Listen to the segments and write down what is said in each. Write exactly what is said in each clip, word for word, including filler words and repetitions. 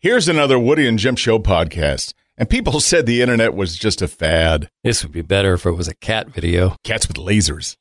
Here's another Woody and Jim Show podcast. And people said the internet was just a fad. This would be better if it was a cat video. Cats with lasers.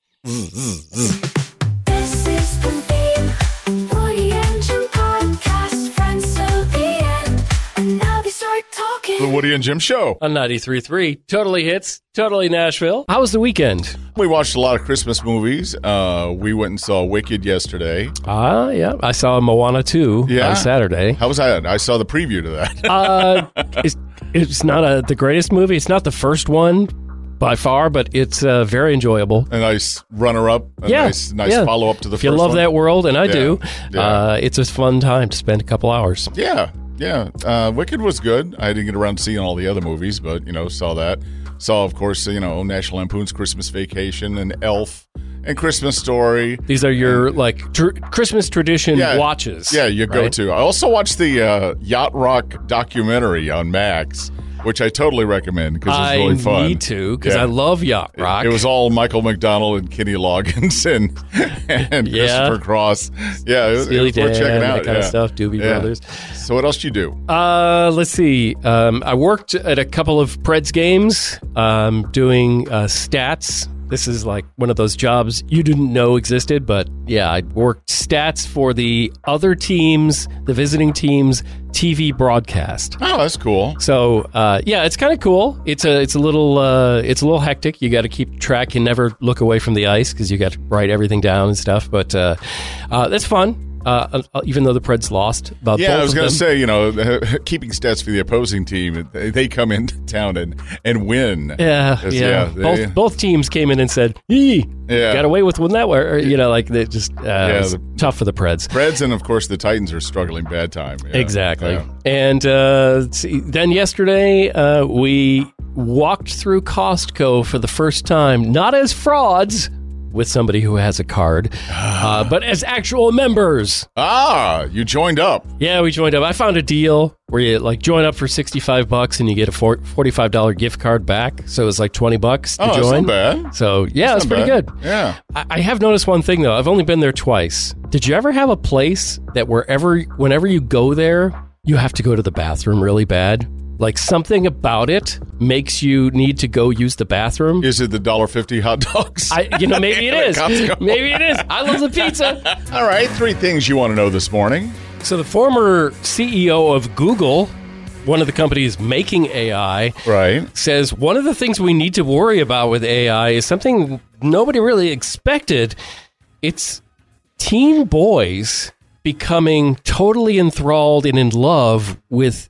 This is the theme, Woody and Jim podcast, friends till the end, and now they start talking. The Woody and Jim Show. On ninety-three point three, Totally Hits, Totally Nashville. How was the weekend? We watched a lot of Christmas movies. Uh, we went and saw Wicked yesterday. Ah, uh, yeah. I saw Moana two Yeah. on Saturday. How was that? I saw the preview to that. uh, it's, it's not a, the greatest movie. It's not the first one by far, but it's uh, very enjoyable. A nice runner-up. A Yeah, nice, nice yeah. follow-up to the If first you love one. that world, and I Yeah, do, yeah. Uh, it's a fun time to spend a couple hours. Yeah, yeah. Uh, Wicked was good. I didn't get around to seeing all the other movies, but, you know, saw that. Saw, of course, you know, National Lampoon's Christmas Vacation and Elf and Christmas Story. These are your, like, tr- Christmas tradition Yeah. watches. Yeah, you go right? to. I also watched the uh, Yacht Rock documentary on Max, which I totally recommend because it's really fun. I need to, because Yeah. I love Yacht Rock. It was all Michael McDonald and Kenny Loggins and, and Yeah. Christopher Cross. Yeah, it was, it Steely was worth Dan, checking out. that kind yeah. of stuff, Doobie Yeah. Brothers. So what else you do? Uh, let's see. Um, I worked at a couple of Preds games, um, doing uh, stats. This is like one of those jobs you didn't know existed, but yeah, I worked stats for the other teams, the visiting teams' T V broadcast. Oh, that's cool. So uh, yeah, it's kind of cool. It's a it's a little uh, it's a little hectic. You got to keep track and never look away from the ice because you got to write everything down and stuff. But uh, uh, that's fun. Uh, even though the Preds lost, about Yeah, both I was of going to them. say, you know, keeping stats for the opposing team, they, they come into town and, and win. Yeah, 'Cause, yeah. they- both both teams came in and said, "Ee, Yeah. got away with one that way." Or, you know, like they just uh, Yeah, it was the- tough for the Preds. Preds and, of course, the Titans are struggling bad time. Yeah. Exactly. Yeah. And uh, let's see, then yesterday uh, we walked through Costco for the first time, not as frauds with somebody who has a card, uh, but as actual members. Ah, you joined up. Yeah, we joined up. I found a deal where you like join up for sixty-five bucks and you get a forty-five dollars gift card back. So it was like twenty bucks to Oh, that's join. not bad. So yeah, That's it's not pretty bad. good. Yeah. I, I have noticed one thing though. I've only been there twice. Did you ever have a place that wherever, whenever you go there, you have to go to the bathroom really bad? Like something about it makes you need to go use the bathroom. Is it the one dollar fifty hot dogs? I, you know, maybe it is. Costco. Maybe it is. I love the pizza. All right, three things you want to know this morning. So the former C E O of Google, one of the companies making A I, Right. says one of the things we need to worry about with A I is something nobody really expected. It's teen boys becoming totally enthralled and in love with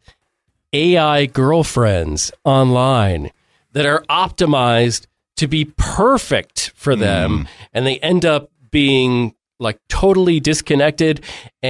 A I girlfriends online that are optimized to be perfect for them. And they end up being like totally disconnected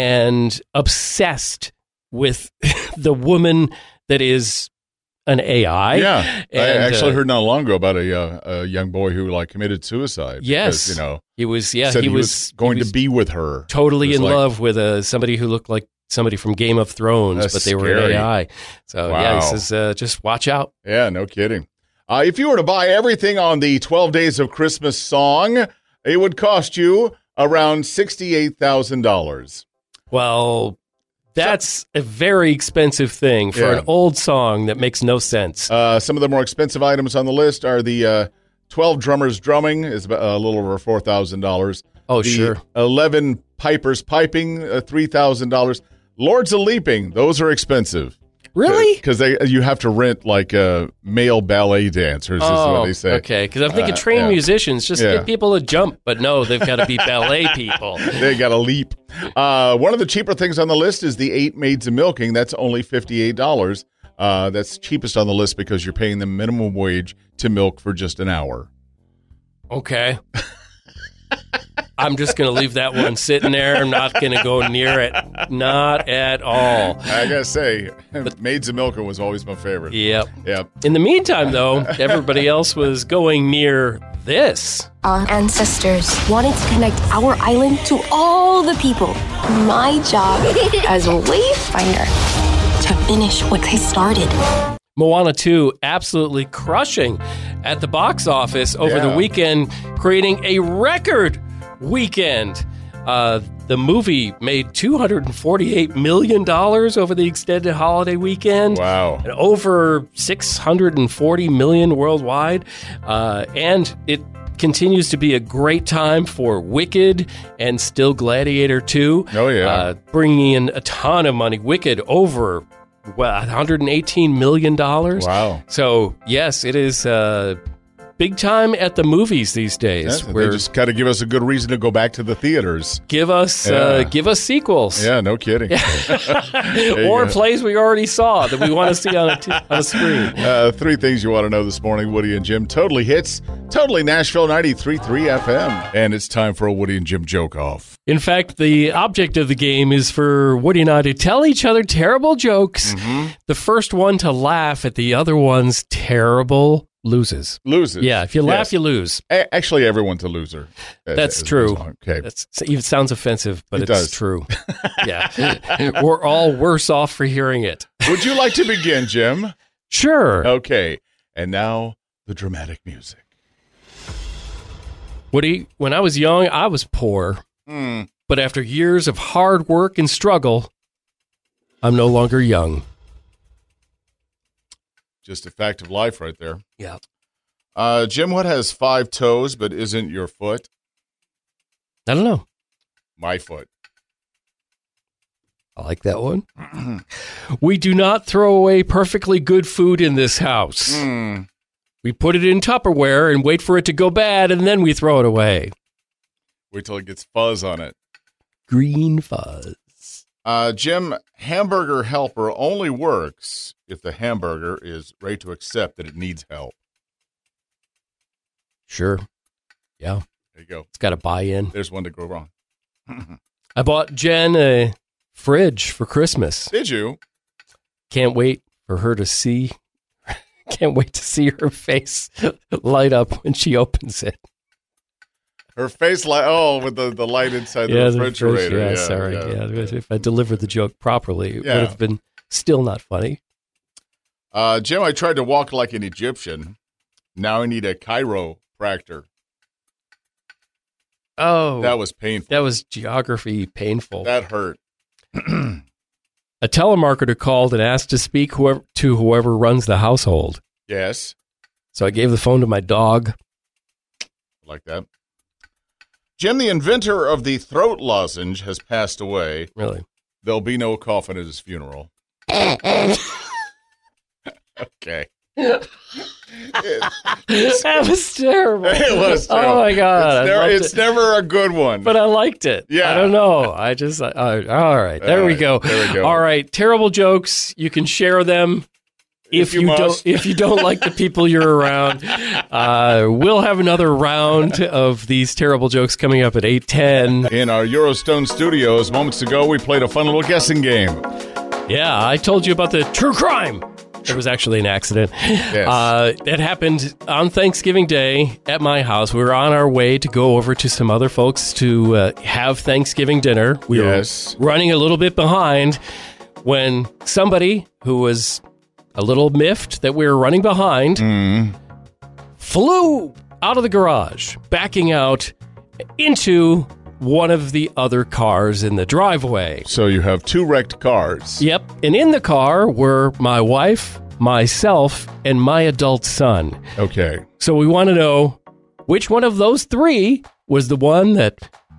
and obsessed with the woman that is an A I. Yeah. I And, actually uh, heard not long ago about a, uh, a young boy who like committed suicide. Yes. Because, you know, He was, yeah, said he, he was, was going he was to be with her. totally It was in like- love with uh, somebody who looked like somebody from Game of Thrones, That's but they were scary. an A I. So yeah, Wow. he says, uh, just watch out. Yeah, no kidding. Uh, if you were to buy everything on the twelve Days of Christmas song, it would cost you around sixty-eight thousand dollars. Well, that's a very expensive thing for Yeah. an old song that makes no sense. Uh, some of the more expensive items on the list are the uh, twelve Drummers Drumming is about a little over four thousand dollars. Oh, the sure. eleven Pipers Piping, uh, three thousand dollars. Lords of Leaping, those are expensive. Really? Because they you have to rent like uh, male ballet dancers, is what they say. okay. Because I'm thinking Uh, trained yeah. musicians, just Yeah. get people to jump. But no, they've got to be ballet people. They got to leap. Uh, one of the cheaper things on the list is the eight maids of milking. That's only fifty-eight dollars. Uh, that's cheapest on the list because you're paying them minimum wage to milk for just an hour. Okay. I'm just going to leave that one sitting there. I'm not going to go near it. Not at all. I gotta say, maids of milking was always my favorite. Yep. Yep. In the meantime, though, everybody else was going near this. Our ancestors wanted to connect our island to all the people. My job as a wayfinder to finish what they started. Moana two absolutely crushing at the box office over Yeah. the weekend, creating a record weekend. Uh, The movie made two hundred forty-eight million dollars over the extended holiday weekend. Wow. And over six hundred forty million dollars worldwide. Uh, and it continues to be a great time for Wicked and still Gladiator two. Oh, yeah. Uh, bringing in a ton of money. Wicked over well, one hundred eighteen million dollars. Wow. So, yes, it is uh, big time at the movies these days. Yes, they where just got to give us a good reason to go back to the theaters. give us Yeah. uh, give us sequels. Yeah, no kidding. you Or go. plays we already saw that we want to see on a, t- on a screen. Uh, three things you want to know this morning. Woody and Jim totally hits. Totally Nashville ninety-three point three F M. And it's time for a Woody and Jim joke off. In fact, the object of the game is for Woody and I to tell each other terrible jokes. Mm-hmm. The first one to laugh at the other one's terrible loses. Loses. Yeah, if you laugh, Yes. you lose. A- Actually, everyone's a loser. Uh, That's uh, true. Okay. That's, it sounds offensive, but It it's does. true. Yeah. We're all worse off for hearing it. Would you like to begin, Jim? Sure. Okay. And now the dramatic music. Woody, when I was young, I was poor. Hmm. But after years of hard work and struggle, I'm no longer young. Just a fact of life right there. Yeah. Uh, Jim, what has five toes but isn't your foot? I don't know. My foot. I like that one. We do not throw away perfectly good food in this house. Hmm. We put it in Tupperware and wait for it to go bad, and then we throw it away. Wait till it gets fuzz on it. Green fuzz. Uh, Jim, hamburger helper only works if the hamburger is ready to accept that it needs help. Sure. Yeah. There you go. It's got to buy in. There's one to go wrong. I bought Jen a fridge for Christmas. Did you? Can't wait for her to see. Can't wait to see her face light up when she opens it. Her face light. Oh, with the, the light inside the yeah, refrigerator. The fridge, yeah, yeah, sorry. yeah. Yeah. If I delivered the joke properly, it Yeah. would have been still not funny. Uh, Jim, I tried to walk like an Egyptian. Now I need a chiropractor. Oh, That was painful. that was geography painful. That hurt. A telemarketer called and asked to speak whoever, to whoever runs the household. Yes. So I gave the phone to my dog. Like that. Jim, the inventor of the throat lozenge, has passed away. Really? There'll be no coffin at his funeral. Okay. That was terrible. It was Oh terrible. my god! It's, I never, loved it's it. never a good one. But I liked it. Yeah. I don't know. I just, uh, all right. There All we right, go. there we go. All right. Terrible jokes. You can share them. If, If you you, must. don't, if you don't like the people you're around, uh, we'll have another round of these terrible jokes coming up at eight ten. In our Eurostone studios, moments ago, we played a fun little guessing game. Yeah, I told you about the true crime. It was actually an accident. Yes. Uh, it happened on Thanksgiving Day at my house. We were on our way to go over to some other folks to uh, have Thanksgiving dinner. We Yes. were running a little bit behind when somebody who was a little miffed that we were running behind Mm. flew out of the garage, backing out into one of the other cars in the driveway. So you have two wrecked cars. Yep. And in the car were my wife, myself, and my adult son. Okay. So we want to know which one of those three was the one that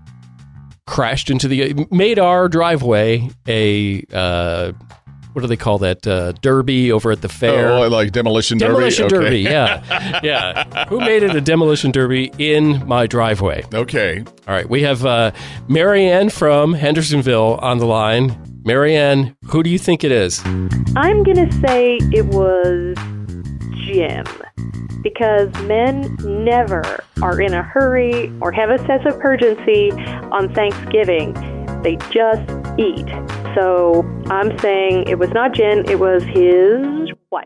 crashed into the, made our driveway a, uh, what do they call that? Uh, derby over at the fair. Oh, like demolition derby? Demolition Okay. derby, yeah. Yeah. Who made it a demolition derby in my driveway? Okay. All right. We have uh, Marianne from Hendersonville on the line. Marianne, who do you think it is? I'm going to say it was Jim, because men never are in a hurry or have a sense of urgency on Thanksgiving. They just eat. So I'm saying it was not Jen, it was his wife.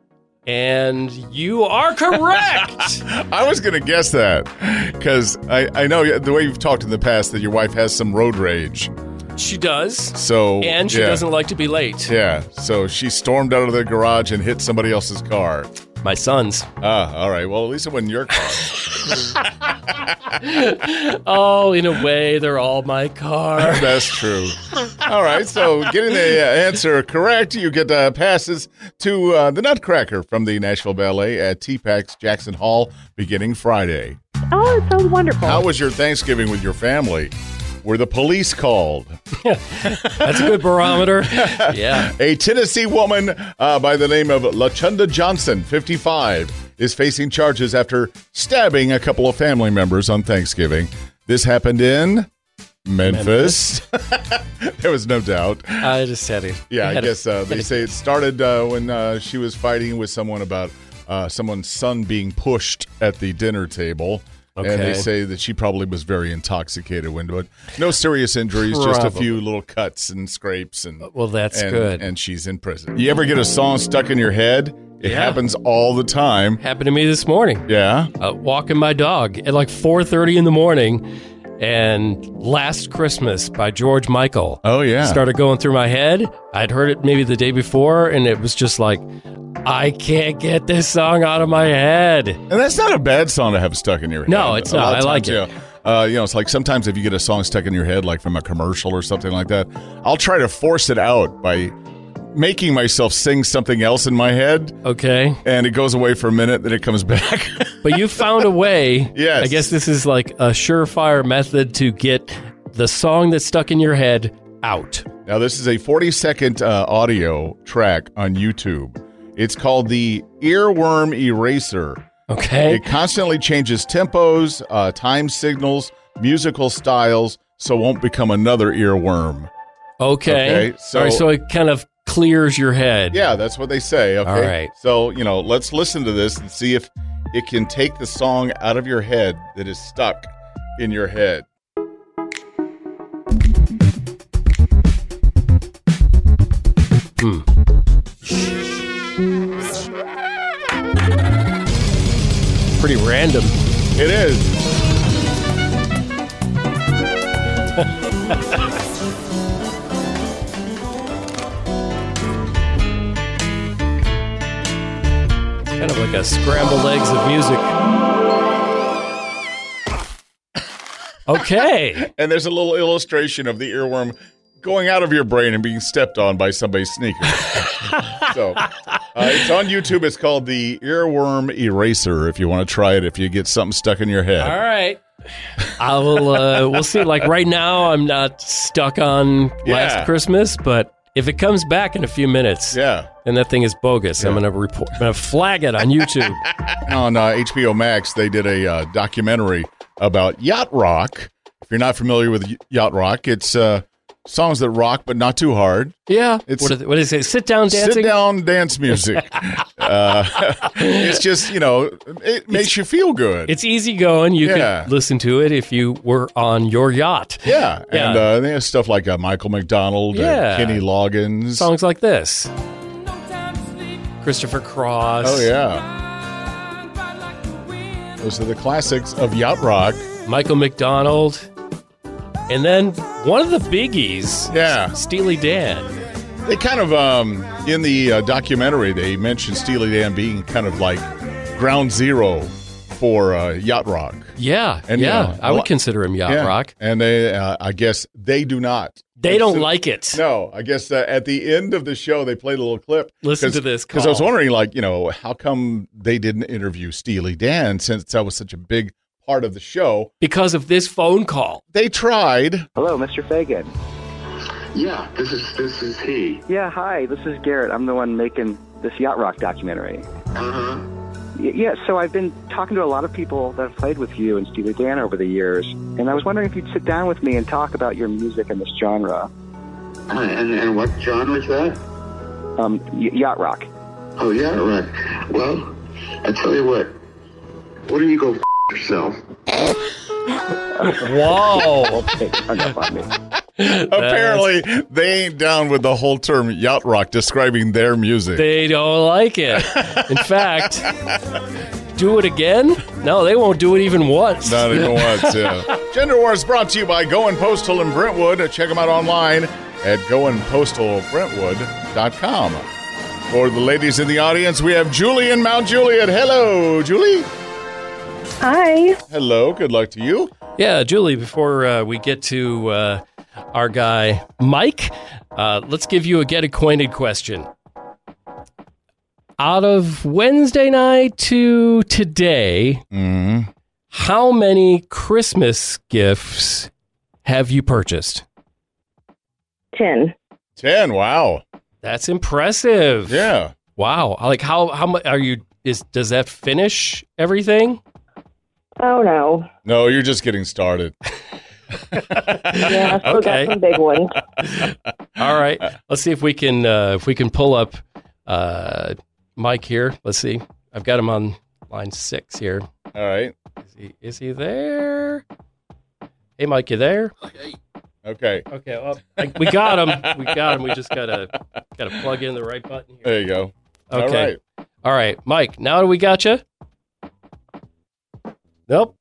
And you are correct. I was going to guess that because I, I know the way you've talked in the past that your wife has some road rage. She does. So And she yeah. doesn't like to be late. Yeah. So she stormed out of the garage and hit somebody else's car. My son's. Ah, all right. Well, at least it wasn't your car. Oh, in a way, they're all my car. That's true. All right, so getting the uh, answer correct, you get uh, passes to uh, the Nutcracker from the Nashville Ballet at T-PAX Jackson Hall beginning Friday. Oh, it sounds wonderful. How was your Thanksgiving with your family? Were the police called? That's a good barometer. Yeah. A Tennessee woman uh, by the name of LaChunda Johnson, fifty-five, is facing charges after stabbing a couple of family members on Thanksgiving. This happened in Memphis. Memphis. There was no doubt. I just said it. Yeah, I I guess uh, they a, say it started uh, when uh, she was fighting with someone about uh, someone's son being pushed at the dinner table. Okay. And they say that she probably was very intoxicated when, but no serious injuries, just a Probably. few little cuts and scrapes. And Well, that's and, good. And she's in prison. You ever get a song stuck in your head? It Yeah. happens all the time. Happened to me this morning. Yeah. Uh, walking my dog at like four thirty in the morning, and Last Christmas by George Michael Oh, yeah. started going through my head. I'd heard it maybe the day before, and it was just like, I can't get this song out of my head. And that's not a bad song to have stuck in your head. No, it's A lot not. of I like times, it. You know, uh, you know, it's like sometimes if you get a song stuck in your head, like from a commercial or something like that, I'll try to force it out by making myself sing something else in my head. Okay. And it goes away for a minute, then it comes back. But you found a way. Yes. I guess this is like a surefire method to get the song that's stuck in your head out. Now, this is a forty-second uh, audio track on YouTube. It's called the Earworm Eraser. Okay. It constantly changes tempos, uh, time signals, musical styles, so it won't become another earworm. Okay. Okay, so- All right, so it kind of clears your head. Yeah, that's what they say. Okay. All right. So, you know, let's listen to this and see if it can take the song out of your head that is stuck in your head. Hmm. Pretty random. It is. Kind of like a scrambled eggs of music. Okay. And there's a little illustration of the earworm going out of your brain and being stepped on by somebody's sneakers. So uh, it's on YouTube. It's called the Earworm Eraser. If you want to try it, if you get something stuck in your head. All right. I will. Uh, we'll see. Like right now, I'm not stuck on Yeah. Last Christmas, but if it comes back in a few minutes, Yeah. and that thing is bogus, I'm gonna report. I'm gonna flag it on YouTube. On uh, H B O Max, they did a uh, documentary about yacht rock. If you're not familiar with y- yacht rock, it's uh, songs that rock but not too hard. Yeah. It's- what, is it, what is it? Sit down dancing. Sit down dance music. uh, it's just, you know, it makes you feel good. It's easy going. You Yeah. could listen to it if you were on your yacht. yeah. Yeah. And uh, they have stuff like uh, Michael McDonald, Yeah. uh, Kenny Loggins. Songs like this. Christopher Cross. Oh, yeah. Those are the classics of yacht rock. Michael McDonald. And then one of the biggies, Yeah. Steely Dan. They kind of, um, in the uh, documentary, they mentioned Steely Dan being kind of like ground zero for uh, yacht rock. Yeah, And, yeah. you know, I a would lot- consider him yacht Yeah. rock. And they, uh, I guess they do not. They don't So- like it. No, I guess uh, at the end of the show, they played a little clip. Listen to this Because I was call. wondering, like, you know, how come they didn't interview Steely Dan since that was such a big part of the show? Because of this phone call. They tried. Hello, Mister Fagan. Yeah, this is this is he. Yeah, hi, this is Garrett. I'm the one making this Yacht Rock documentary. Uh-huh. Y- yeah, so I've been talking to a lot of people that have played with you and Steely Dan over the years, and I was wondering if you'd sit down with me and talk about your music and this genre, Uh, and and what genre is that? um, y- Yacht Rock. Oh yeah, right. Well, I tell you what. Why don't you go f- yourself? Whoa. Okay, hung up on me. Apparently, they ain't down with the whole term yacht rock describing their music. They don't like it. In fact, do it again? No, they won't do it even once. Not even once, yeah. Gender Wars brought to you by Going Postal in Brentwood. Check them out online at going postal brentwood dot com. For the ladies in the audience, we have Julie in Mount Juliet. Hello, Julie. Hi. Hello. Good luck to you. Yeah, Julie, before uh, we get to uh, our guy, Mike, uh, let's give you a get acquainted question. Out of Wednesday night to today, Mm. how many Christmas gifts have you purchased? Ten. Ten. Wow. That's impressive. Yeah. Wow. Like how how much are you is does that finish everything? Oh, no. No, you're just getting started. Yeah, I still Okay. got some big ones. All right. Let's see if we can uh, if we can pull up uh, Mike here. Let's see. I've got him on line six here. All right. Is he is he there? Hey Mike, you there? Okay. Okay, well, I, we got him. We got him. We just gotta gotta plug in the right button here. There you go. Okay. All right. All right, Mike. Now that we got you. Nope.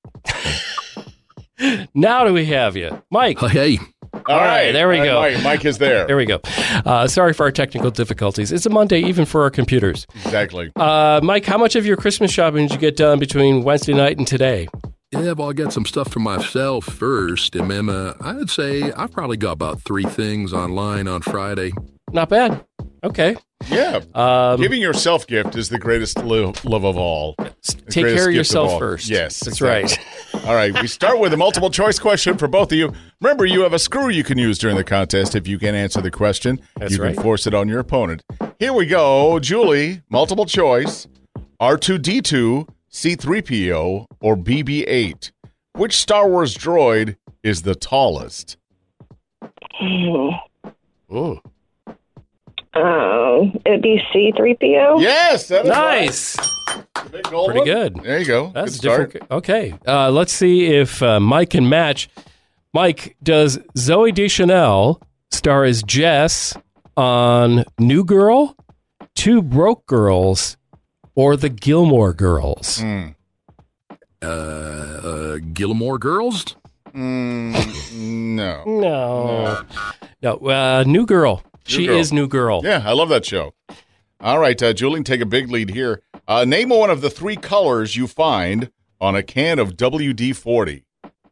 Now do we have you, Mike? Hey, All right. there we All go. Mike, Mike is there. There we go. Uh, sorry for our technical difficulties. It's a Monday, even for our computers. Exactly. Uh, Mike, how much of your Christmas shopping did you get done between Wednesday night and today? yeah, well, I got some stuff for myself first, and then uh, I'd say I probably got about three things online on Friday. Not bad. Okay. Yeah. Um, Giving yourself gift is the greatest lo- love of all. The take greatest care of gift yourself all. first. Yes. That's exactly. right. All right. We start with a multiple choice question for both of you. Remember, you have a screw you can use during the contest. If you can't answer the question, That's you can right. force it on your opponent. Here we go. Julie, multiple choice. R two D two, C three P O, or B B eight. Which Star Wars droid is the tallest? Ooh. Oh, it'd be C three P O. Yes. That is Nice. right. Big gold Pretty one. good. There you go. That's Good start. different. Okay. Uh, let's see if uh, Mike can match. Mike, does Zoe Deschanel star as Jess on New Girl, Two Broke Girls, or The Gilmore Girls? Hmm. Uh, uh, Gilmore Girls? Mm, no. No. No. Uh, New Girl. She Girl. is New Girl. Yeah, I love that show. All right, uh, Julian, take a big lead here. Uh, name one of the three colors you find on a can of W D forty.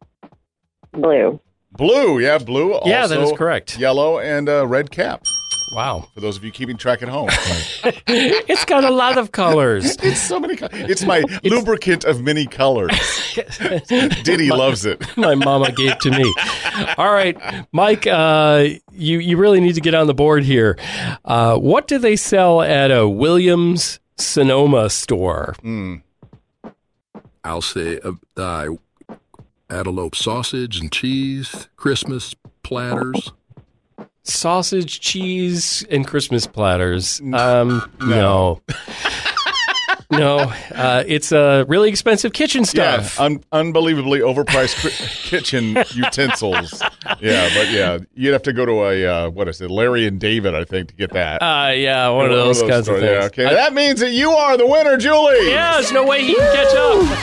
Blue. Blue, yeah, blue. Yeah, that also is correct. Yellow and uh, red cap. Wow. For those of you keeping track at home. It's got a lot of colors. It's so many colors. It's my lubricant of many colors. Diddy loves it. My mama gave to me. All right, Mike, uh, you, you really need to get on the board here. Uh, what do they sell at a Williams Sonoma store? Mm. I'll say uh, uh, antelope sausage and cheese, Christmas platters. Sausage, cheese, and Christmas platters. Um, no. No, uh, it's a really expensive kitchen stuff. Yeah, un- unbelievably overpriced cri- kitchen utensils. Yeah, but yeah, you'd have to go to a, uh, what is it, Larry and David, I think, to get that. Uh, yeah, one of those, kinds stores. of things. Yeah, okay. I- that means that you are the winner, Julie. yeah, there's no way he can catch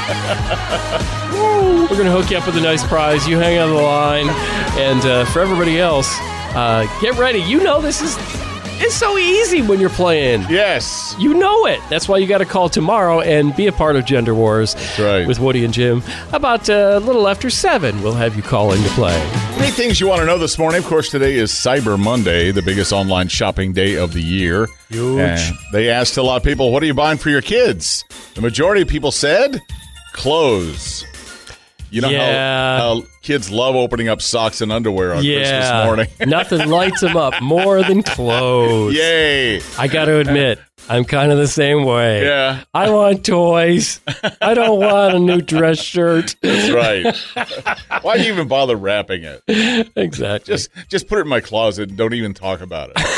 up. We're going to hook you up with a nice prize. You hang on the line. And uh, for everybody else, uh, get ready. You know this is it's so easy when you're playing. Yes. You know it. That's why you got to call tomorrow and be a part of Gender Wars right. with Woody and Jim. About uh, a little after seven, we'll have you call in to play. Many things you want to know this morning. Of course, today is Cyber Monday, the biggest online shopping day of the year. Huge. And they asked a lot of people, what are you buying for your kids? The majority of people said clothes. You know Yeah. how, how kids love opening up socks and underwear on Yeah. Christmas morning. Nothing lights them up more than clothes. Yay. I got to admit, I'm kind of the same way. Yeah. I want toys. I don't want a new dress shirt. That's right. Why do you even bother wrapping it? Exactly. Just just put it in my closet and don't even talk about it.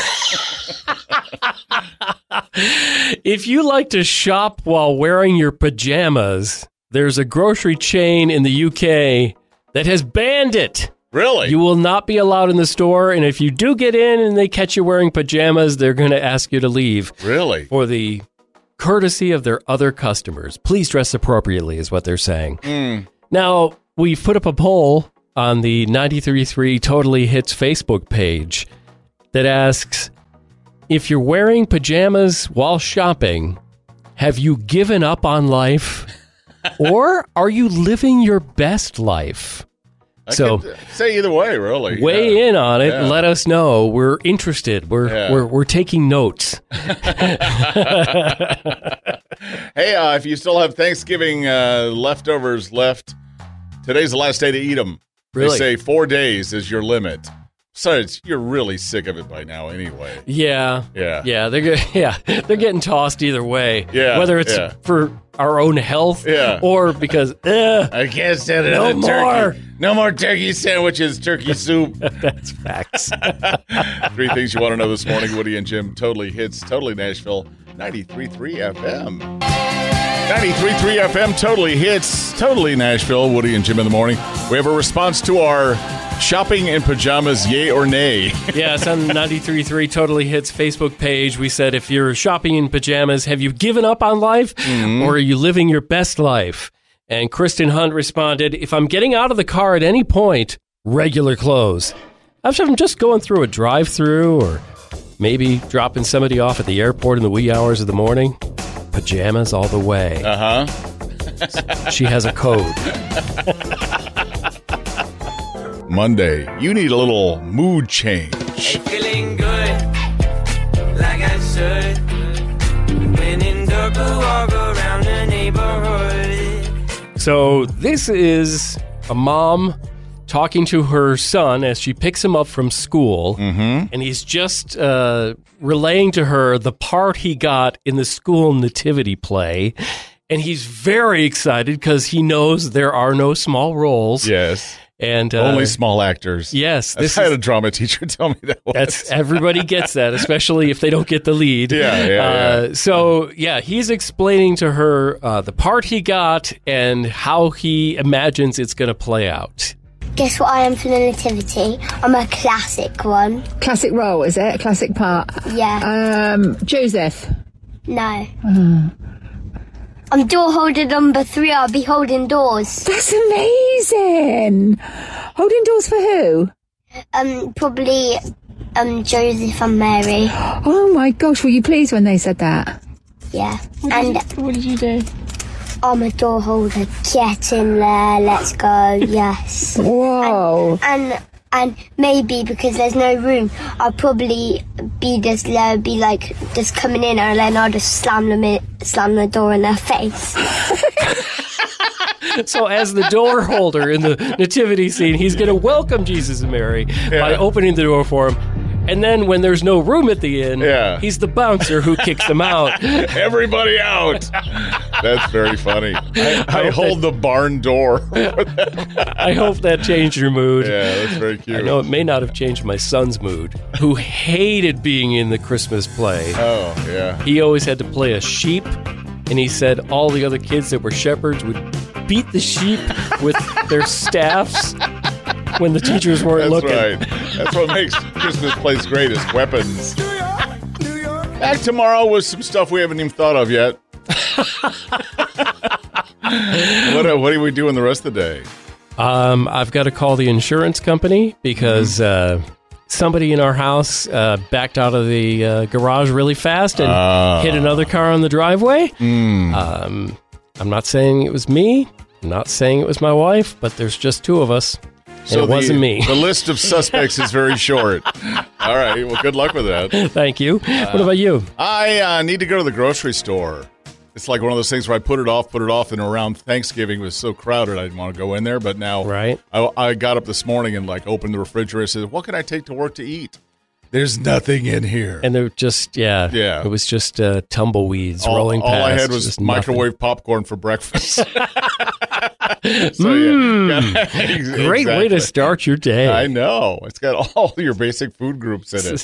If you like to shop while wearing your pajamas, there's a grocery chain in the U K that has banned it. Really? You will not be allowed in the store, and if you do get in and they catch you wearing pajamas, they're going to ask you to leave. Really? For the courtesy of their other customers. Please dress appropriately is what they're saying. Mm. Now, we've put up a poll on the ninety-three point three Totally Hits Facebook page that asks, if you're wearing pajamas while shopping, have you given up on life? Or are you living your best life? I So could say either way, really. weigh Yeah. in on it. Yeah. And let us know. We're interested. We're Yeah. we're we're taking notes. Hey, uh, if you still have Thanksgiving uh, leftovers left, today's the last day to eat them. Really? They say four days is your limit. So it's, you're really sick of it by now anyway. Yeah, Yeah. yeah. They're get- yeah they're getting tossed either way. Yeah, whether it's yeah. for our own health, Yeah. or because eh, I can't stand No another more. turkey. No more turkey sandwiches, turkey soup. that's facts. Three things you want to know this morning. Woody and Jim totally hits, totally Nashville, ninety-three point three F M. ninety-three point three F M totally hits, totally Nashville. Woody and Jim in the morning. We have a response to our shopping in pajamas, yay or nay. Yeah, it's on the ninety-three point three Totally Hits Facebook page. We said, if you're shopping in pajamas, have you given up on life, or are you living your best life? And Kristen Hunt responded, if I'm getting out of the car at any point, regular clothes. If I'm just going through a drive-through or maybe dropping somebody off at the airport in the wee hours of the morning, pajamas all the way. Uh huh. She has a code. Monday, you need a little mood change. Feeling good, like I should. When in dark, I walk around the neighborhood. So this is a mom talking to her son as she picks him up from school, Mm-hmm. and he's just uh, relaying to her the part he got in the school nativity play, and he's very excited because he knows there are no small roles. Yes. And uh, Only small actors. Yes, this I had is- a drama teacher tell me that once. That's everybody gets that, especially if they don't get the lead. Yeah, yeah, uh, yeah. So yeah, he's explaining to her uh, the part he got and how he imagines it's going to play out. Guess what I am for the nativity? I'm a classic one. Classic role, is it? Classic part? Yeah. Um, Joseph. No. I'm door holder number three. I'll be holding doors. That's amazing. Holding doors for who? Um, probably um Joseph and Mary. Oh my gosh, were you pleased when they said that? Yeah. And What did you do? I'm a door holder. Get in there. Let's go. Yes. Whoa. And and maybe because there's no room, I'll probably be just uh, be like just coming in, and then I'll just slam them in, slam the door in their face. So as the door holder in the nativity scene, he's going to welcome Jesus and Mary by opening the door for him. And then when there's no room at the inn, Yeah. he's the bouncer who kicks them out. Everybody out. That's very funny. I, I hope hold the barn door. I hope that changed your mood. Yeah, that's very cute. I know it may not have changed my son's mood, who hated being in the Christmas play. Oh, yeah. He always had to play a sheep, and he said all the other kids that were shepherds would beat the sheep with their staffs when the teachers weren't That's looking. right. That's what makes Christmas plays great is weapons. Back tomorrow with some stuff we haven't even thought of yet. what, uh, what are we doing the rest of the day? Um, I've got to call the insurance company because Mm-hmm. uh, somebody in our house uh, backed out of the uh, garage really fast and Ah. hit another car on the driveway. Mm. Um, I'm not saying it was me. I'm not saying it was my wife, but there's just two of us. And So it wasn't the, me. The list of suspects is very short. All right. Well, good luck with that. Thank you. what about you? I uh, need to go to the grocery store. It's like one of those things where I put it off, put it off, and around Thanksgiving it was so crowded I didn't want to go in there. But now Right. I, I got up this morning and like opened the refrigerator and said, what can I take to work to eat? There's nothing in here. And they're just, yeah. Yeah. It was just uh, tumbleweeds all, rolling all past. I had was just nothing. microwave popcorn for breakfast. so, Mm. yeah. Great way to Exactly. start your day. I know. It's got all your basic food groups in it.